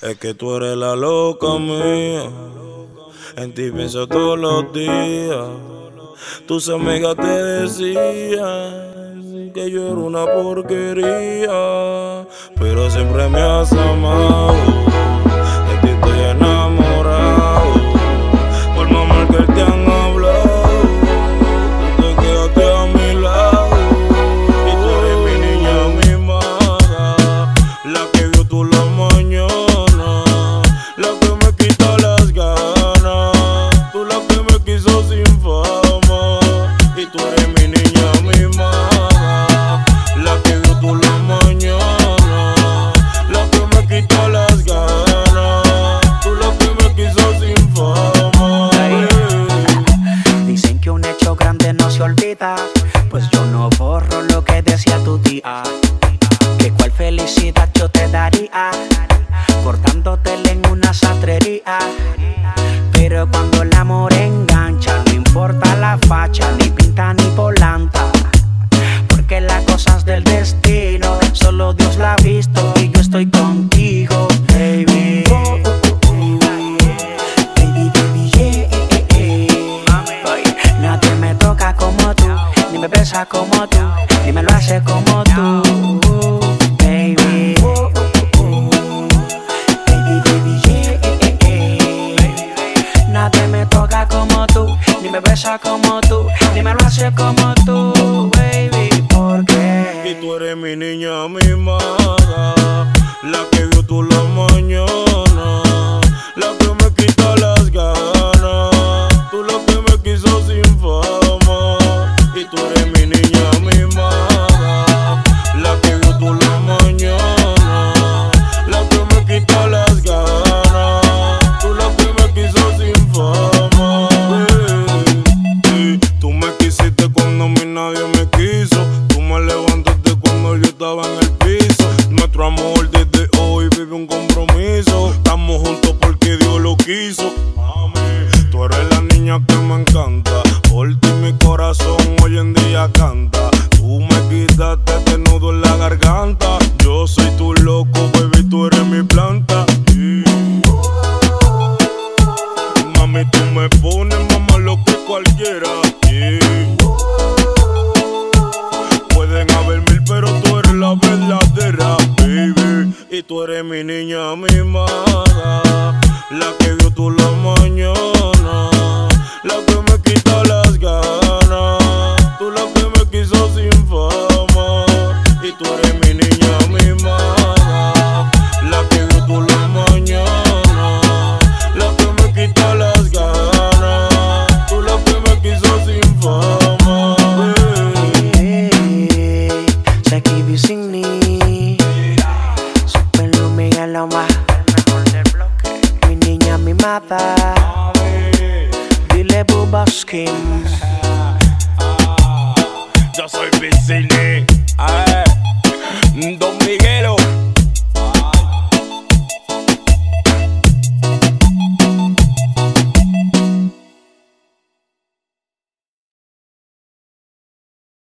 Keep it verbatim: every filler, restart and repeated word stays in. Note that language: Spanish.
Es que tú eres la loca mía, en ti pienso todos los días. Tus amigas te decían que yo era una porquería, pero siempre me has amado, de ti estoy enamorado. Por lo mal que te han hablado, tú te quedaste a mi lado. Y tú eres mi niña mimada, la que vio tú la mañana, la que me quita las ganas, tú la que me quiso sin fama. Y tú eres mi niña mimada, la que vio tú la mañana, la que me quita las ganas, tú la que me quiso sin fama. Hey. Dicen que un hecho grande no se olvida, pues yo no borro lo que decía tu tía. Que cuál felicidad yo te daría cortándotela en una sastrería. Pero cuando el amor engancha, no importa la facha, ni pinta ni volanta, porque las cosas del destino solo Dios la ha visto y yo estoy contigo, baby. Baby, baby, yeah, nadie me toca como tú, ni me besa como tú, ni me lo hace como tú, baby. Nadie me toca como tú, ni me besa como tú, ni me lo hace como tú, baby. ¿Por qué? Y tú eres mi niña mimada, la que vio tú la mañana, la que me quita las ganas, tú la que me quiso sin fama. Y tú eres mi niña mimada, la que vio tú la mañana, la que me quita las ganas, tú la que me quiso sin fama. Sí, tú me quisiste cuando a mí nadie me quiso, tú me levantaste cuando yo estaba en el piso. Nuestro amor desde hoy vive un compromiso, estamos juntos porque Dios lo quiso. Mami, tú eres la niña que me encanta, por ti mi corazón hoy en día canta. Tú me quitaste este nudo en la garganta, yo soy tu loco, baby, tú eres mi planta. Sí. Mami, tú me pones más malo que cualquiera. Yeah. Pueden haber mil, pero tú eres la verdadera, baby. Y tú eres mi niña mimada, la que vio tú la mañana, la que me quita las ganas, tú la que me quiso sin fama. Y tú eres mi niña mimada, la que vio tú la mañana, la que me quita las ganas, tú la que me quiso sin fama. Se escribe sin ni Super Miguel Loma, mi niña mimada. Dile Bubba Skin. Yo soy Vicini, Don Miguelo.